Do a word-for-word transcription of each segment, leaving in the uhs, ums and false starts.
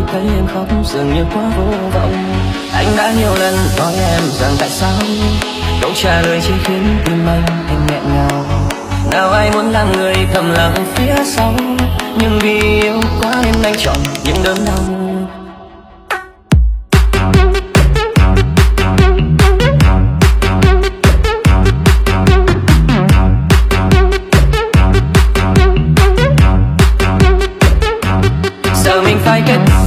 thấy em khóc dường như quá vô vọng. Anh đã nhiều lần nói em rằng tại sao, câu trả lời chỉ khiến tim anh thêm nghẹn ngào. Nào ai muốn làm người thầm lặng phía sau, nhưng vì yêu quá nên anh chọn những đớn đau. Giờ mình phải kết thúc.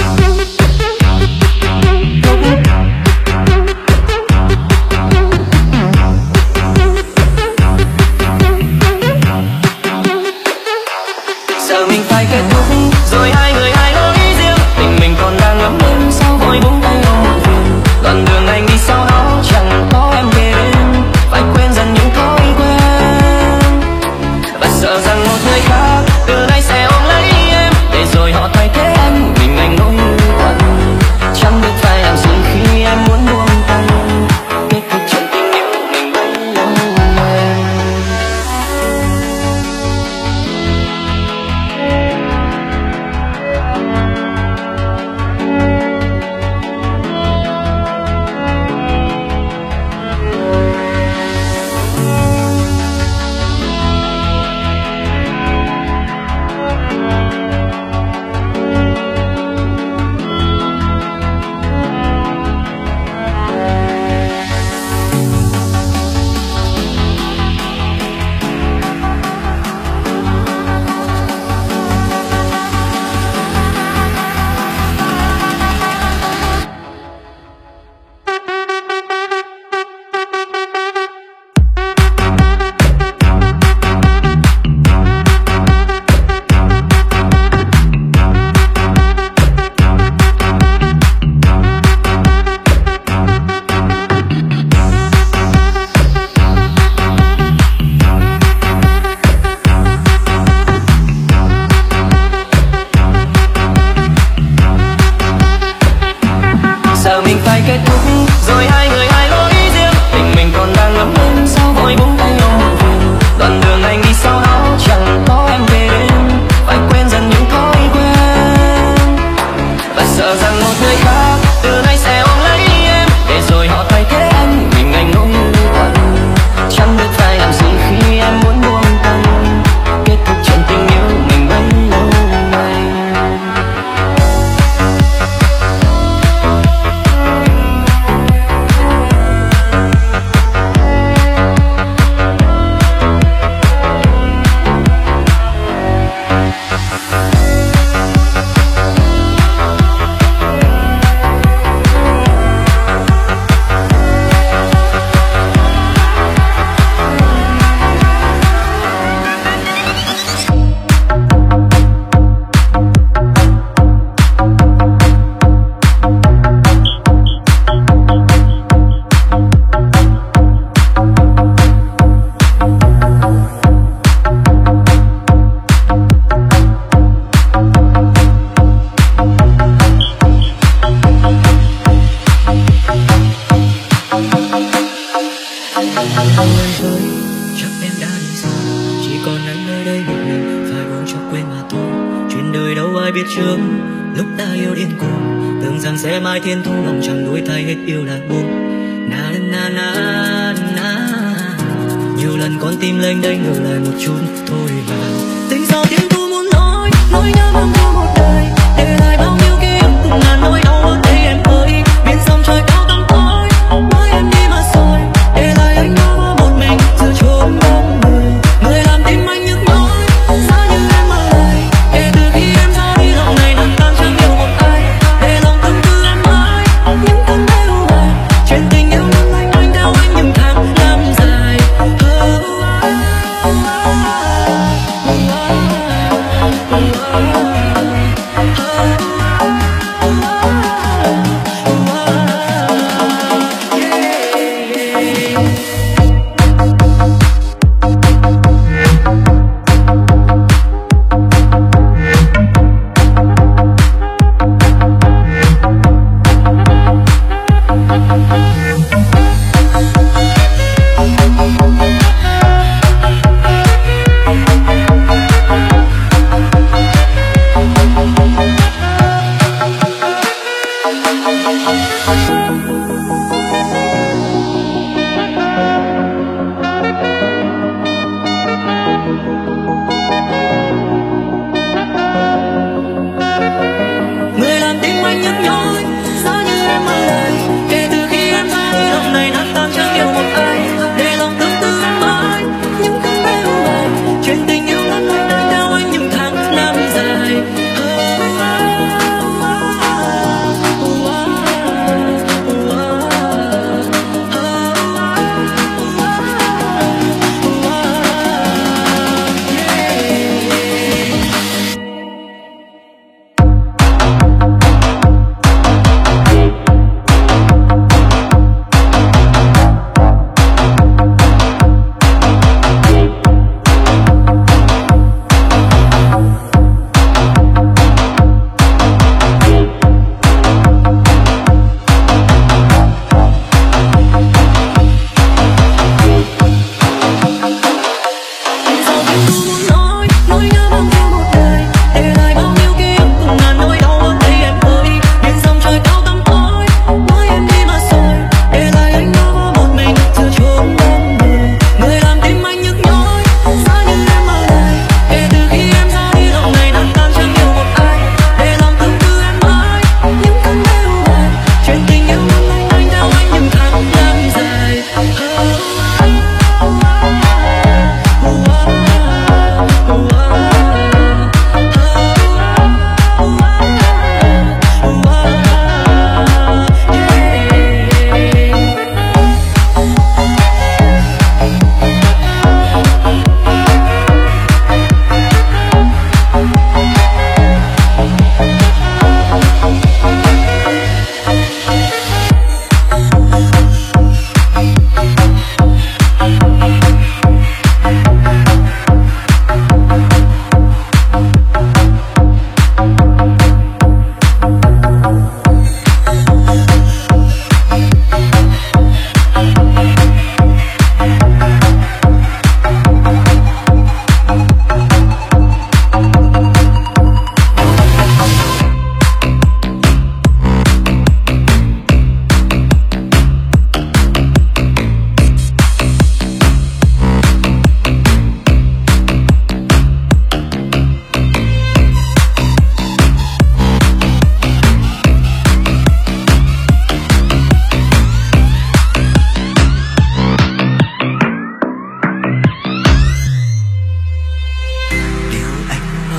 Giờ mình phải kết thúc rồi hai người hai lối riêng, tình mình còn đang ngấm ngùi sau vội buông tay ôm một phiền. Đoạn đường anh đi sau đó chẳng có em kề bên, phải quên dần những thói quen và sợ rằng một người khác từ nay sẽ ôm lấy em, để rồi họ thay thế anh, mình anh nỗi buồn. Chẳng biết phải làm gì khi em muốn buông tay, kết thúc chuyện tình yêu mình bấy lâu em. Giờ mình phải kết thúc rồi hai người hai lối riêng, tình mình còn đang ngấm ngùi sau vội buông tay ôm một phiền. Đoạn đường anh đi sau đó chẳng có em kề bên, phải quên dần những thói quen và sợ rằng một người khác từ nay sẽ ôm lấy em, để rồi họ thay thế anh, mình anh nỗi buồn. Chẳng biết phải làm gì khi em muốn buông tay, kết thúc chuyện tình yêu mình bấy lâu nay. Chắc em đã đi xa, chỉ còn anh nơi đây một mình, phải buồn cho quên mà thôi. Chuyện đời đâu ai biết trước, lúc ta yêu điên cuồng, tưởng rằng sẽ mãi thiên thu, lòng chẳng đổi thay hết yêu là buồn. Na na na na, nhiều lần con tim lênh đênh ngừng lại một chút thôi và tình sao thiên thu muốn nói, nỗi nhớ mang theo một đời, để lại bao nhiêu ký ức cùng ngàn nỗi đau ở đây em ơi. Biển sông trời cao tăm tối, mới em đi mà rồi, để lại anh đâu một mình giữa chốn đông người. Người làm tim anh nhức nhối, giá như em ở lại, kể từ khi em ra đi lòng này nặng tan chẳng yêu một ai, để lòng tâm tư em mãi những cơn đau hoài. Chuyện tình yêu năm anh anh theo anh những tháng năm dài. Oh, oh, oh, oh, oh, oh.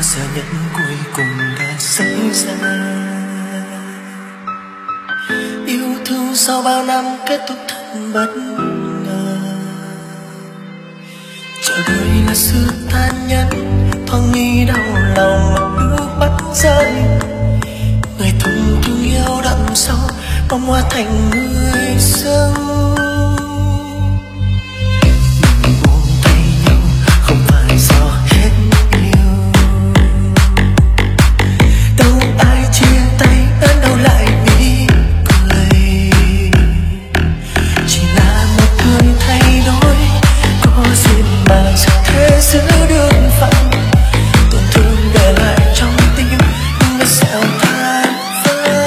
giờ nhận cuối cùng đã xảy ra. Yêu thương sau bao năm kết thúc thật bất ngờ. Chờ đợi là sự tàn nhẫn, thoáng nghĩ đau lòng nước mắt rơi. Người từng thương yêu đậm sâu bỗng hóa thành người dưng. Mình buông tay nhau không phải do hết yêu. Đâu ai chia tay đến đâu lại bị cười. Chỉ là một người thay đổi, có duyên mà chẳng thể giữ được phận. Tổn thương để lại trong tim nhưng đã sẹo than vỡ.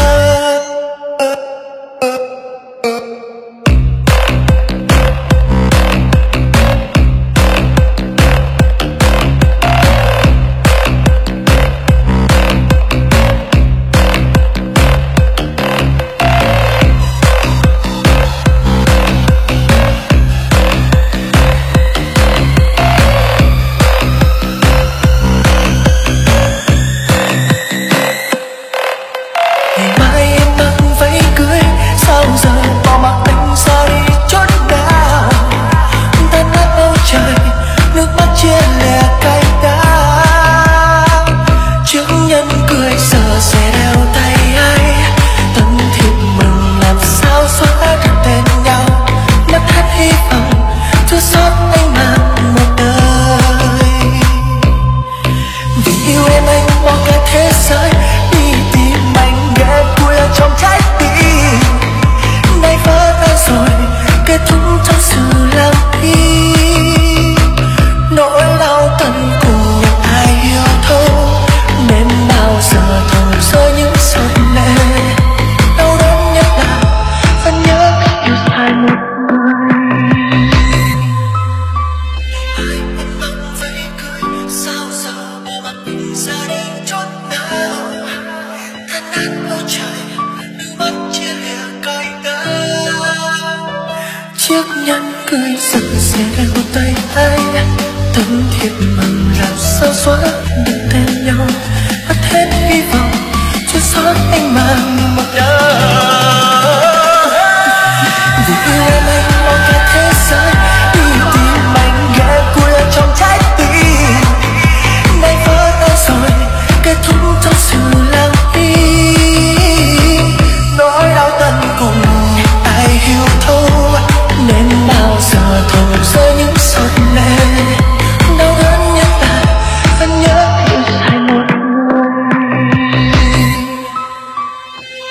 Ngày mai em mặc váy cưới, sao giờ bỏ mặc anh ra đi chốn nào. Tan nát bầu trời, nước mắt chia lẻ cay đắng. Trước nhân cười giờ sẽ đeo tay ai. Tân thiệp mừng làm sao xóa được tên nhau. Mất hết hy vọng, chưa sót anh mang một đời. Vì yêu em anh bỏ cả thế giới đi tìm anh ghé cuối ở trong trái tim. Nay vỡ tan rồi, kết thúc trong sự lặng im. Nỗi đau tận cùng nhưng ai hiểu thấu, nên bao giờ thầm rơi những giọt lệ. Đau đớn nhất là vẫn nhớ yêu sai một người. Ai em mặc váy cưới, sao giờ bỏ mặc anh ra đi chốn nào. Tan nát bầu trời, nước mắt chia lìa cay đắng. Chiếc nhẫn cưới giờ sẽ đeo tay ai. Tấm thiệp mừng làm sao xóa được tên nhau. Mất hết hy vọng, chưa sót anh mang một đời. Vì yêu em anh mong cả thế giới đi tìm anh ghé cuối ở trong trái tim. Nay vỡ tan rồi, kết thúc trong sự lặng im. Nỗi đau tận cùng ai hiểu thấu, nên bao giờ thầm rơi những giọt lệ. Đau đớn nhất là vẫn nhớ yêu sai một người.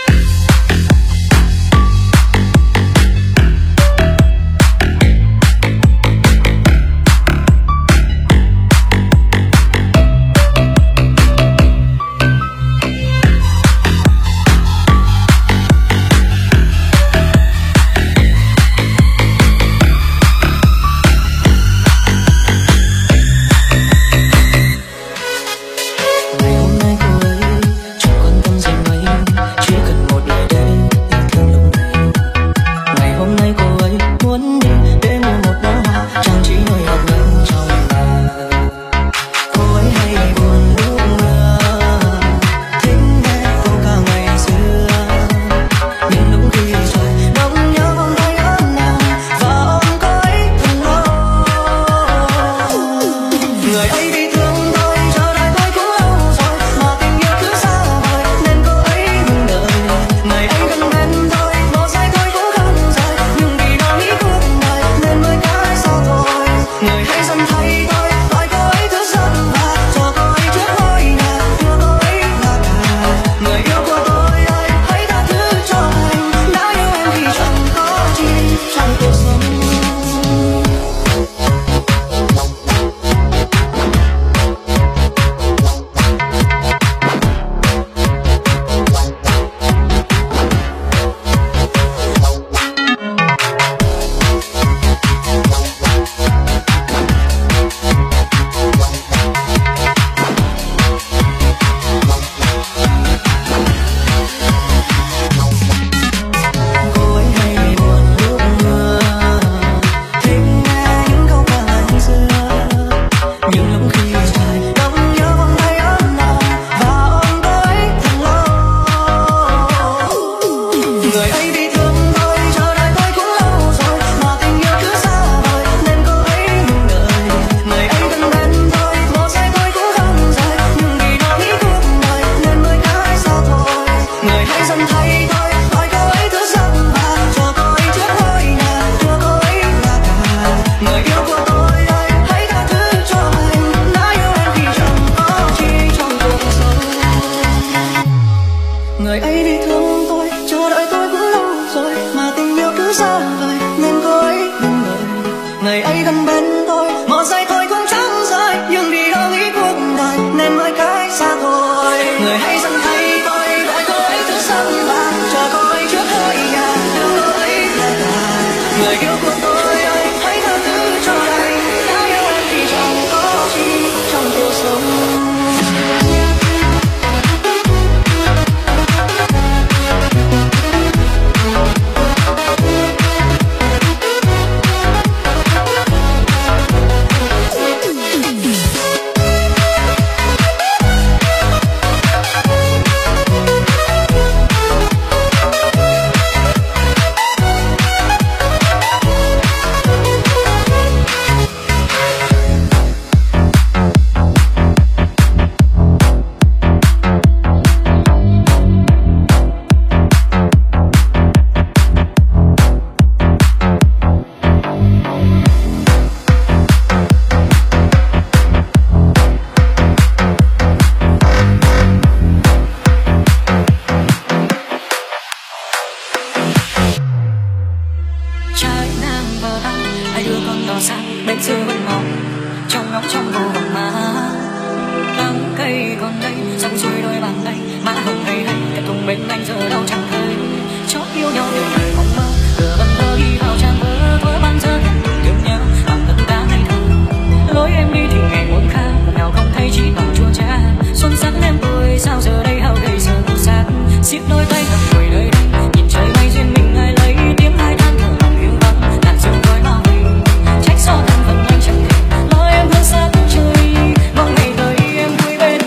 mà đắng cay còn đây xong xuôi đôi bàn tay má hồng hay hay cả cùng bên anh giờ đâu chẳng thấy chót yêu nhau nhiều đời mộng mơ vừa bâng vơ ghi vào trang vỡ vỡ ban giờ yêu nhau bằng tất cả ngày thơ lối em đi thì ngày muộn khá nào không thấy chỉ bằng chua chát xuân sắc em tôi sao giờ đây hao gầy giờ sát xiết đôi tay ngập ngùi nơi đây nhìn trời mây duyên mình ai lấy tiếng hai than thở lòng yêu vắng đàn diều gói bao hình trách do thân phận anh chẳng thể nói em hơn xa trời mong ngày tới em vui bên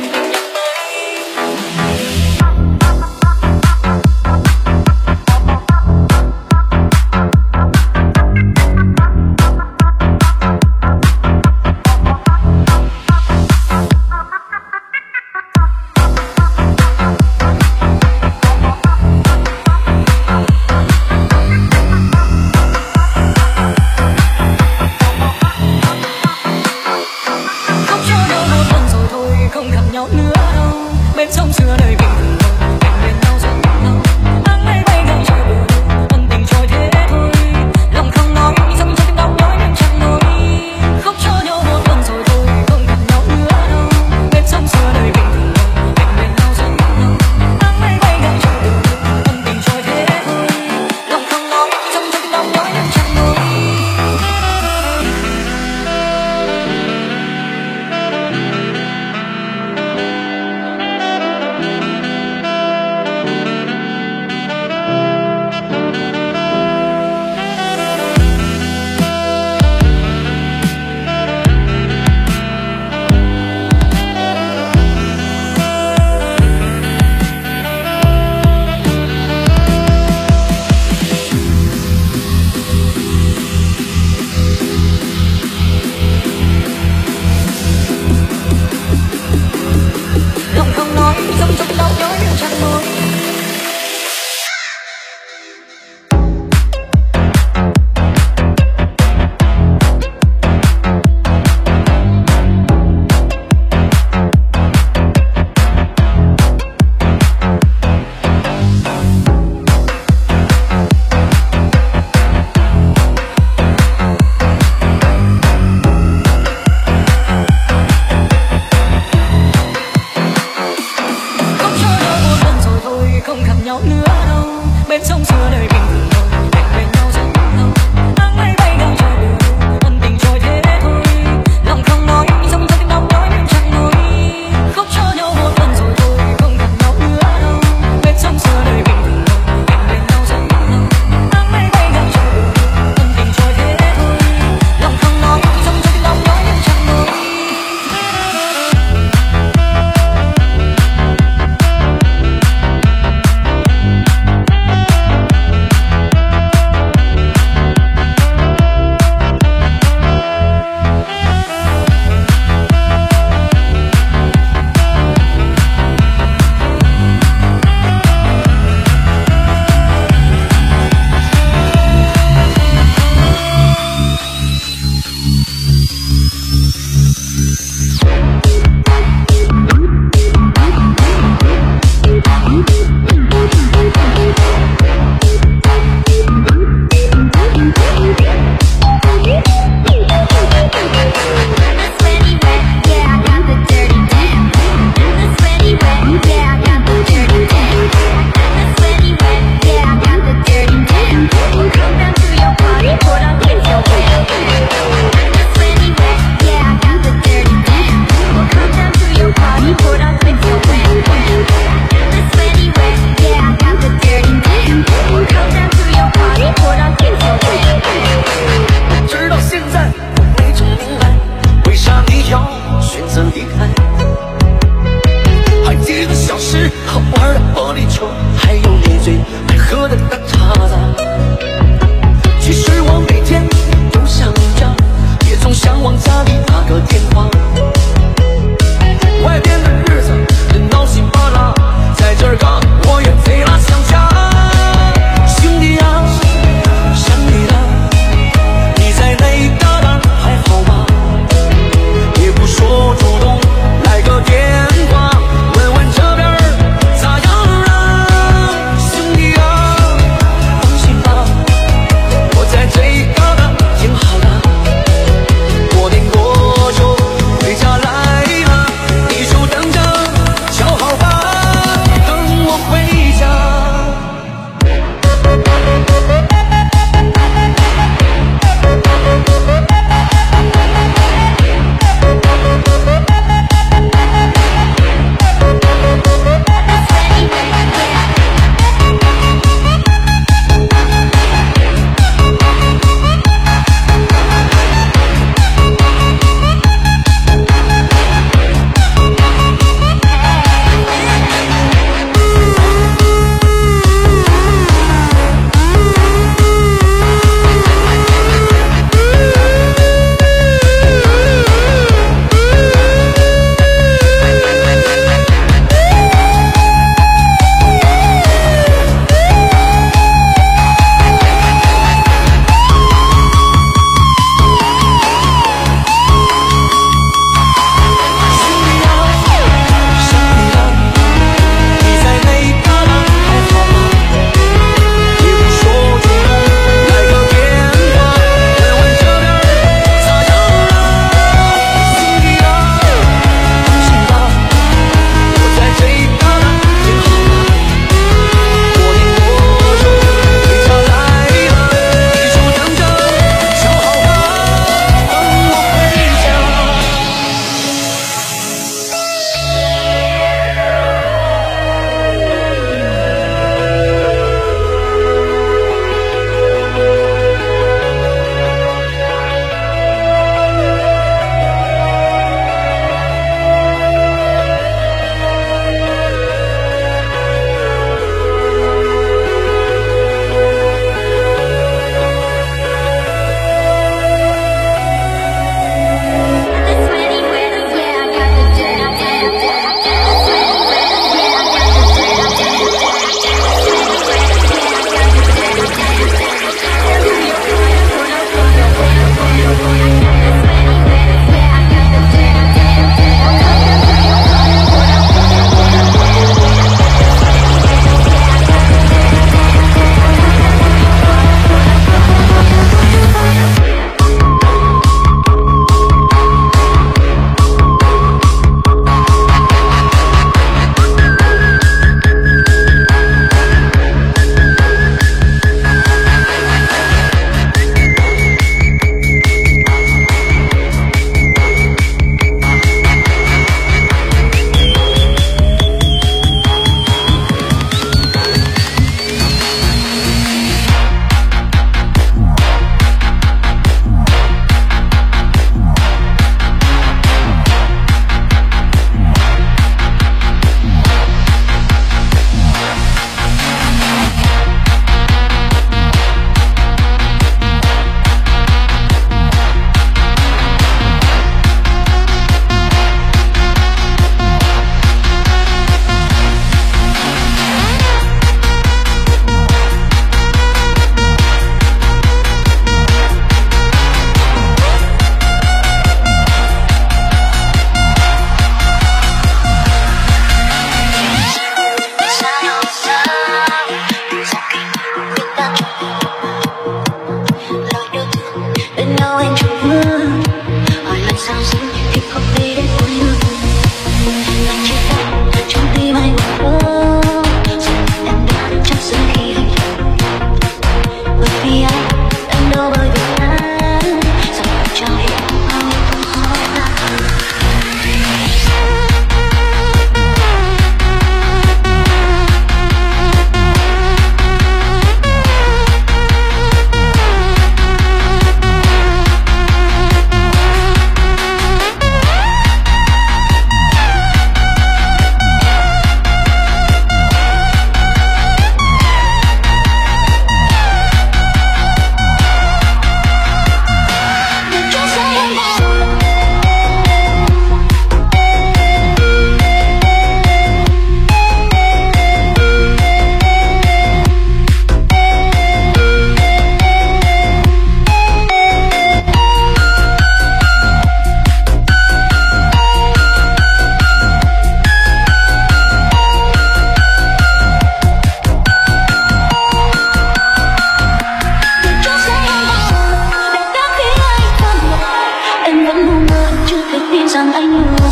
không gặp nhau nữa đâu bên sông xưa đời bình thường cạnh bên nhau rất lâu nắng mây bay ngang trời bờ ân tình trôi thế thôi lòng không nói dẫm cho tim đau nhói nhưng chẳng nói khóc cho nhau một lần rồi thôi không gặp nhau nữa đâu bên sông xưa đời bình thường cạnh bên nhau rất lâu nắng mây bay ngang trời bờ ân tình trôi thế thôi lòng không nói dẫm cho tim đau nhói nhưng chẳng nói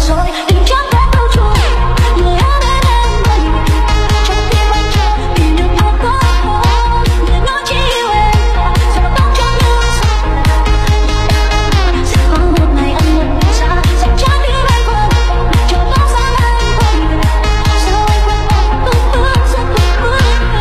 rồi, tình chẳng có câu chuyện. Người ở bên em vậy, trong tim anh chờ tìm được ai có hơn. Người nói chỉ yêu em, giờ tóc trắng như sương. Sẽ có một ngày anh nhận ra, sẽ chẳng biết anh quên, chờ tóc sáng anh quay về. Sao anh quên em, từng bước rất từng bước.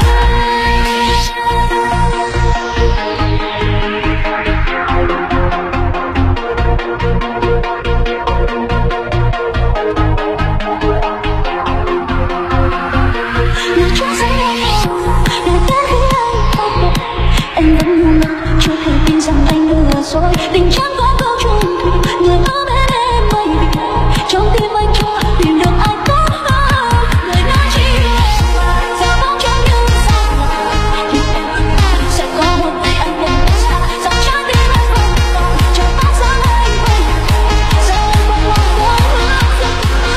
Là chúa sẽ em để đến khi anh phát hiện em vẫn ngu ngơ chưa thể tin rằng anh lừa rồi. Tình chẳng có câu chung thủy, người ở bên em vậy, trong tim anh chưa tìm được ai tốt hơn. Người nói chỉ yêu em, giờ bóng trắng như sao. Nhưng em sẽ có một ngày anh nhận ra rằng trái tim anh vẫn còn chờ tóc sáng anh quay. Sao anh vẫn mong muốn giấc mơ.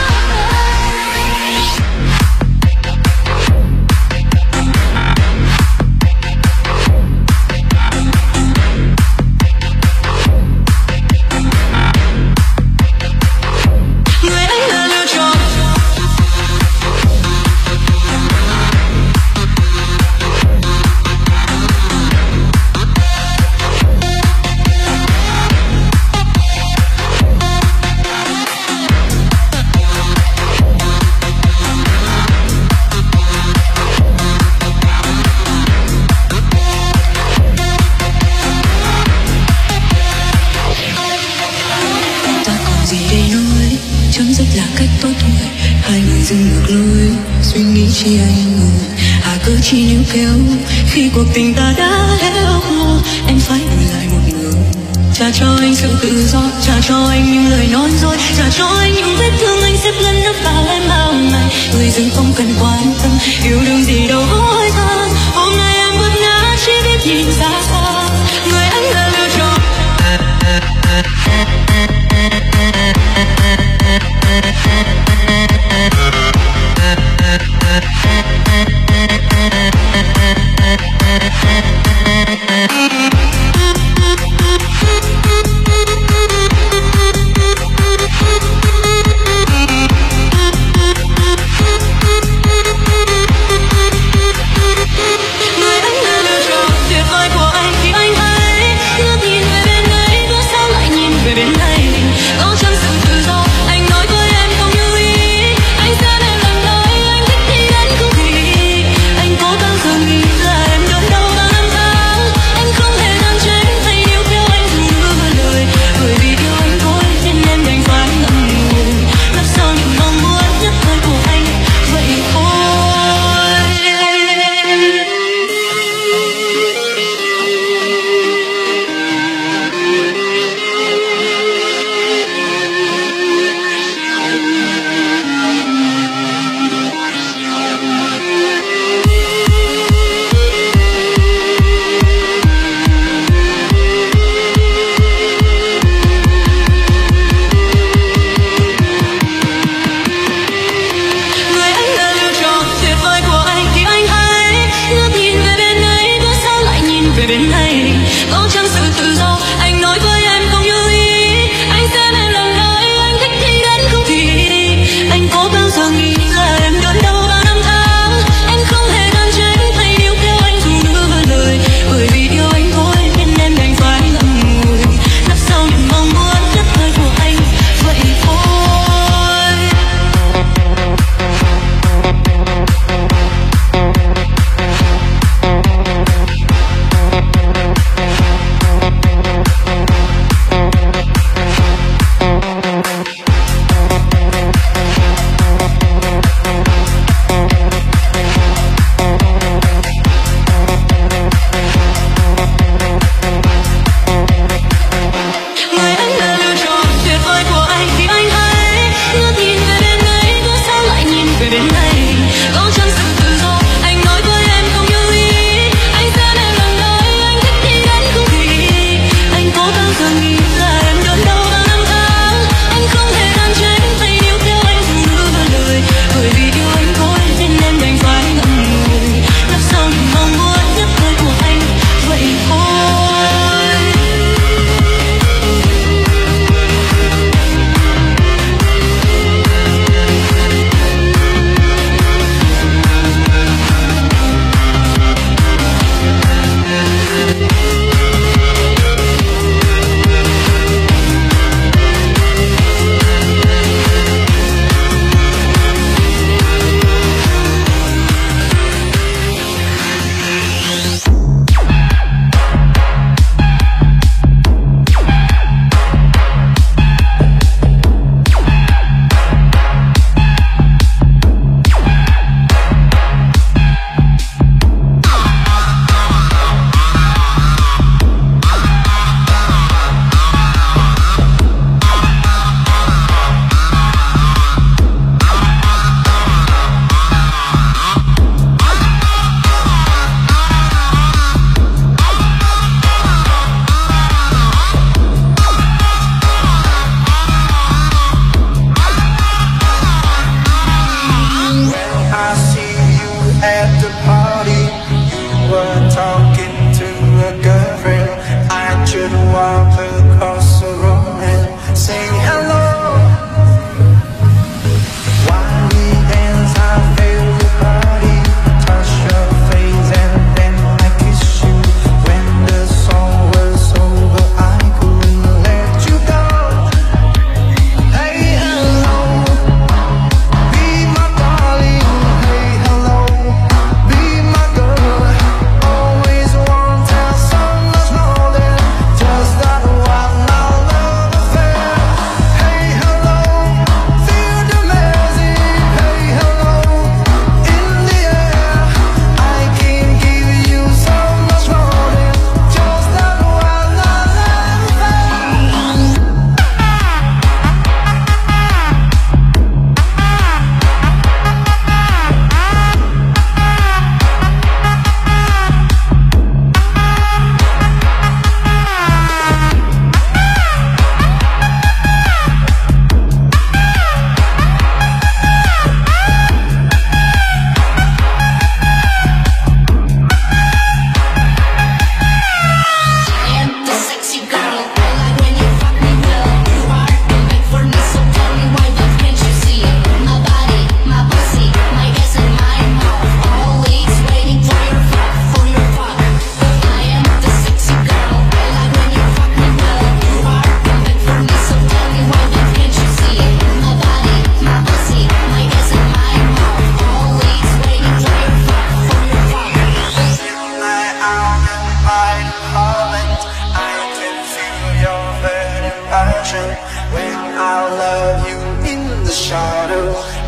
Người ấy là lựa chọn. Ta còn gì để nói, chấm dứt là cách tốt thôi. Hai người dừng ngược lối, suy nghĩ chi anh ngồi. À cứ chỉ níu kéo khi cuộc tình ta đã héo khô. Em phải đổi lại một người, trả cho anh sự tự do, trả cho anh những lời nói dối, trả cho anh những vết thương anh xếp lẫn nước vào em bao ngày. Người dưng không cần quan tâm, yêu đương gì đâu hối hận. Hôm nay em vấp ngã chỉ biết nhìn xa xa. Người anh là lựa chọn.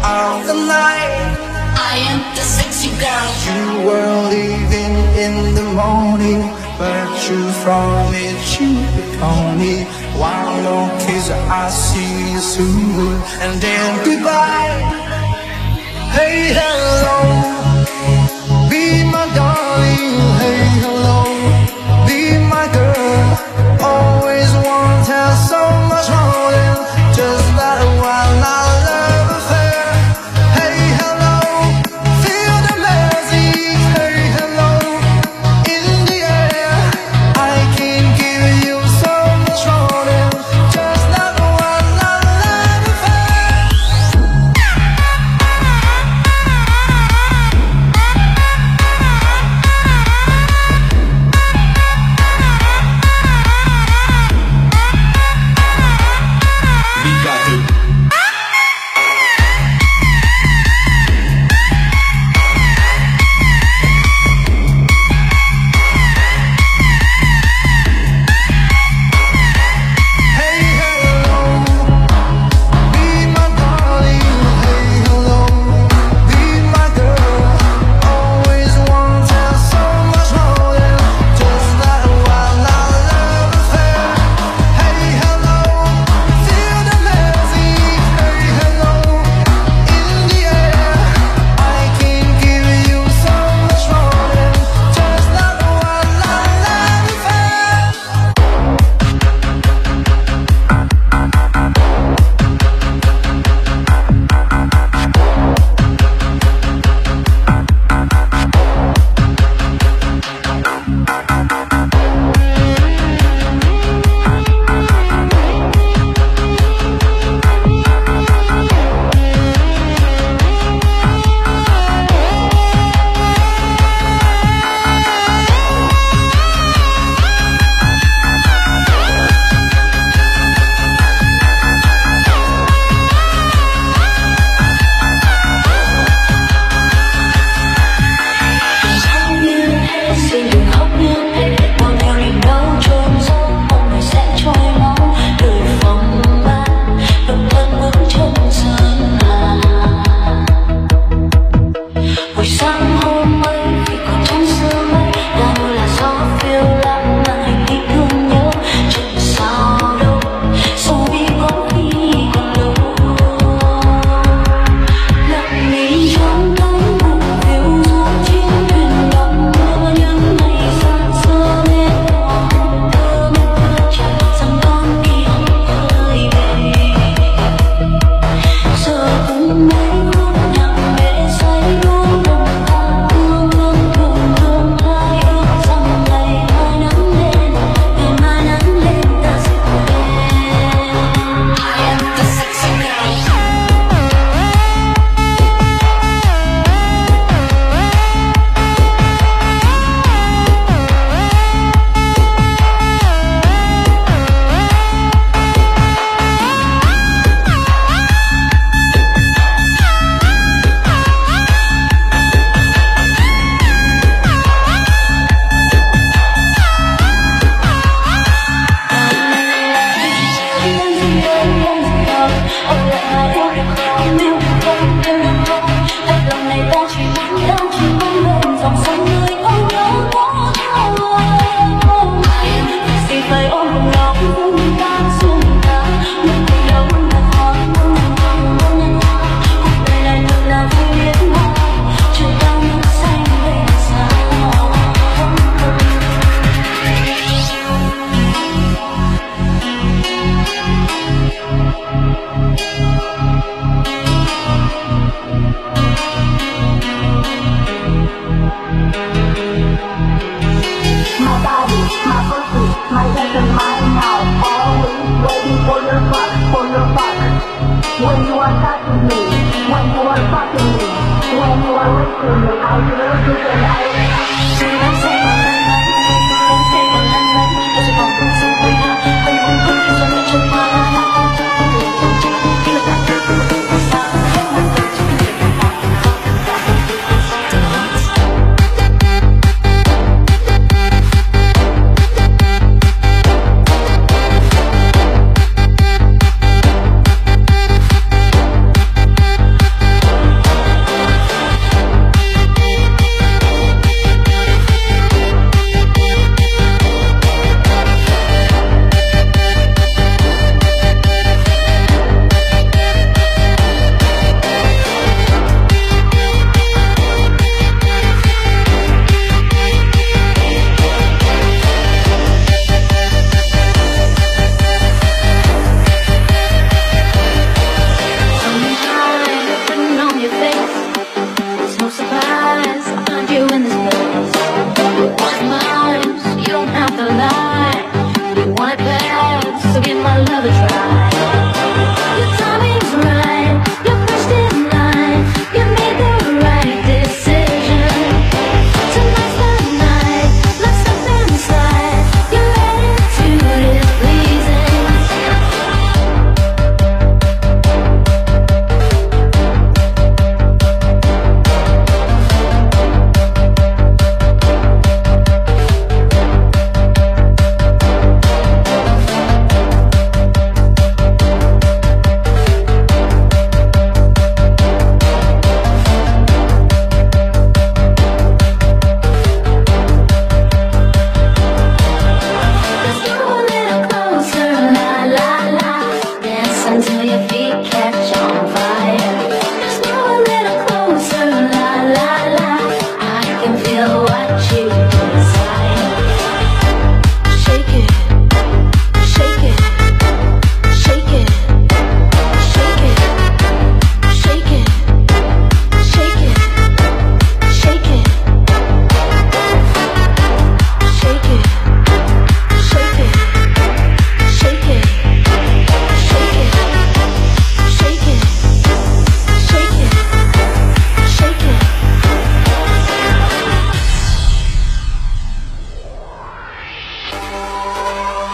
of the night. I am the sexy girl. You were leaving in the morning, but you promised you would call me. One more kiss, I'll see you soon, and then goodbye. Hey, hey.